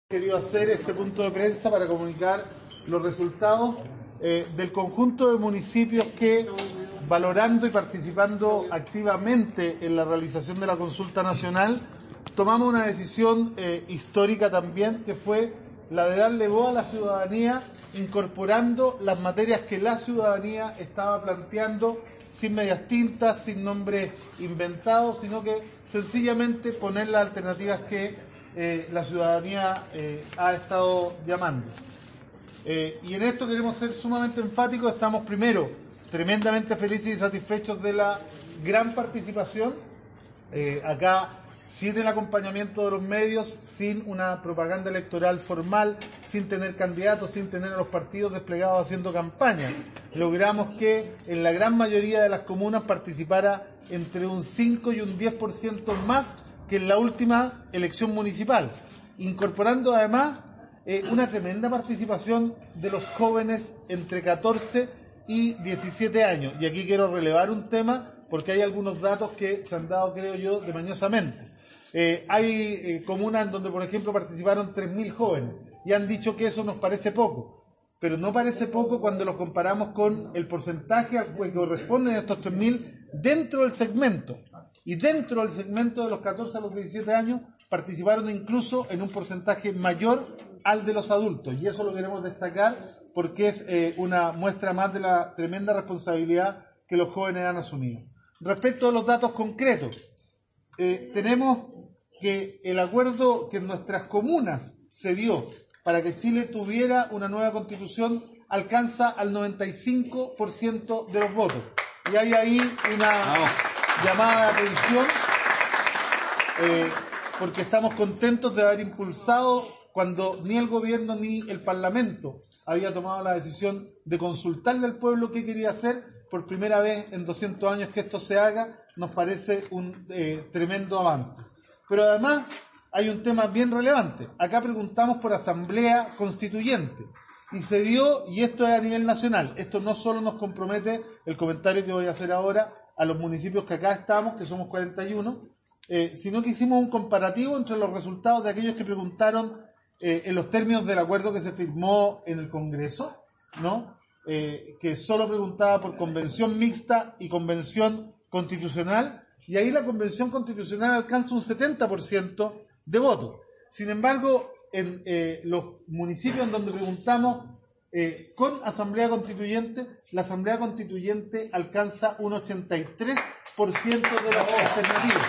Querido hacer este punto de prensa para comunicar los resultados del conjunto de municipios que, valorando y participando activamente en la realización de la consulta nacional, tomamos una decisión histórica también, que fue la de darle voz a la ciudadanía, incorporando las materias que la ciudadanía estaba planteando, sin medias tintas, sin nombres inventados, sino que sencillamente poner las alternativas que la ciudadanía ha estado llamando. Y en esto queremos ser sumamente enfáticos. Estamos primero tremendamente felices y satisfechos de la gran participación. Acá, sin el acompañamiento de los medios, sin una propaganda electoral formal, sin tener candidatos, sin tener a los partidos desplegados haciendo campaña, logramos que en la gran mayoría de las comunas participara entre un 5 y un 10% más que en la última elección municipal, incorporando además una tremenda participación de los jóvenes entre 14 y 17 años. Y aquí quiero relevar un tema, porque hay algunos datos que se han dado, creo yo, de mañosamente. Hay comunas en donde, por ejemplo, participaron 3.000 jóvenes, y han dicho que eso nos parece poco. Pero no parece poco cuando lo comparamos con el porcentaje al que corresponden estos 3.000 dentro del segmento. Y dentro del segmento de los 14 a los 17 años participaron incluso en un porcentaje mayor al de los adultos. Y eso lo queremos destacar porque es una muestra más de la tremenda responsabilidad que los jóvenes han asumido. Respecto a los datos concretos, tenemos que el acuerdo que en nuestras comunas se dio para que Chile tuviera una nueva constitución alcanza al 95% de los votos. Y hay ahí una llamada de atención, porque estamos contentos de haber impulsado, cuando ni el gobierno ni el Parlamento había tomado la decisión de consultarle al pueblo qué quería hacer. Por primera vez en 200 años que esto se haga, nos parece un tremendo avance. Pero además hay un tema bien relevante. Acá preguntamos por asamblea constituyente. Y se dio, y esto es a nivel nacional, esto no solo nos compromete el comentario que voy a hacer ahora a los municipios que acá estamos, que somos 41, sino que hicimos un comparativo entre los resultados de aquellos que preguntaron en los términos del acuerdo que se firmó en el Congreso, ¿no? Que solo preguntaba por convención mixta y convención constitucional, y ahí la convención constitucional alcanza un 70% de votos. Sin embargo, en los municipios en donde preguntamos con asamblea constituyente, la asamblea constituyente alcanza un 83% de las alternativas.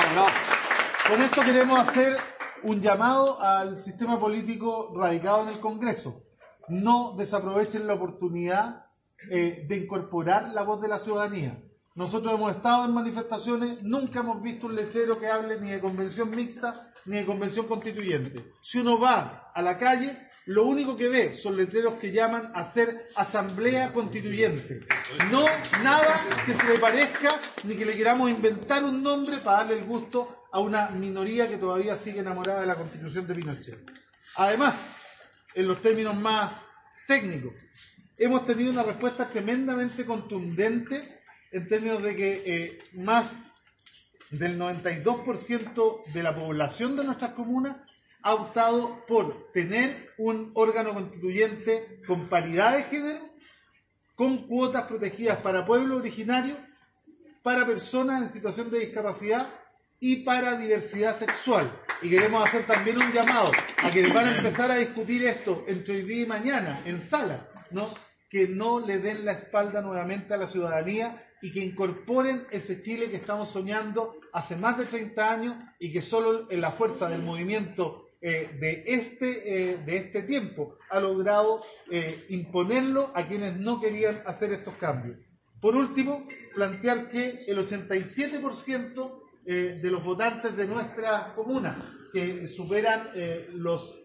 Con esto queremos hacer un llamado al sistema político radicado en el Congreso. No desaprovechen la oportunidad de incorporar la voz de la ciudadanía. Nosotros hemos estado en manifestaciones, nunca hemos visto un letrero que hable ni de convención mixta ni de convención constituyente. Si uno va a la calle, lo único que ve son letreros que llaman a ser asamblea constituyente. No nada que se le parezca, ni que le queramos inventar un nombre para darle el gusto a una minoría que todavía sigue enamorada de la Constitución de Pinochet. Además, en los términos más técnicos, hemos tenido una respuesta tremendamente contundente en términos de que más del 92% de la población de nuestras comunas ha optado por tener un órgano constituyente con paridad de género, con cuotas protegidas para pueblos originarios, para personas en situación de discapacidad y para diversidad sexual. Y queremos hacer también un llamado a quienes van a empezar a discutir esto entre hoy día y mañana en sala, ¿no? Que no le den la espalda nuevamente a la ciudadanía y que incorporen ese Chile que estamos soñando hace más de 30 años y que solo en la fuerza del movimiento de este tiempo ha logrado imponerlo a quienes no querían hacer estos cambios. Por último, plantear que el 87% de los votantes de nuestras comunas, que superan los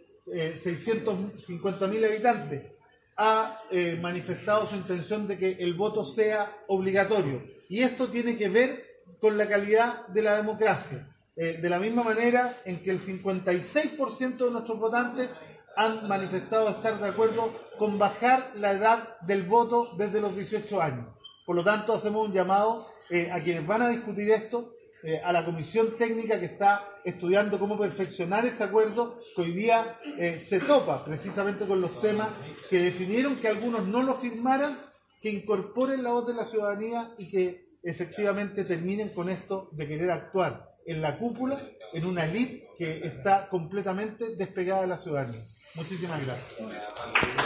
650.000 habitantes, ha manifestado su intención de que el voto sea obligatorio. Y esto tiene que ver con la calidad de la democracia. De la misma manera en que el 56% de nuestros votantes han manifestado estar de acuerdo con bajar la edad del voto desde los 18 años. Por lo tanto, hacemos un llamado a quienes van a discutir esto a la comisión técnica que está estudiando cómo perfeccionar ese acuerdo, que hoy día se topa precisamente con los temas que definieron que algunos no lo firmaran, que incorporen la voz de la ciudadanía y que efectivamente terminen con esto de querer actuar en la cúpula, en una élite que está completamente despegada de la ciudadanía. Muchísimas gracias.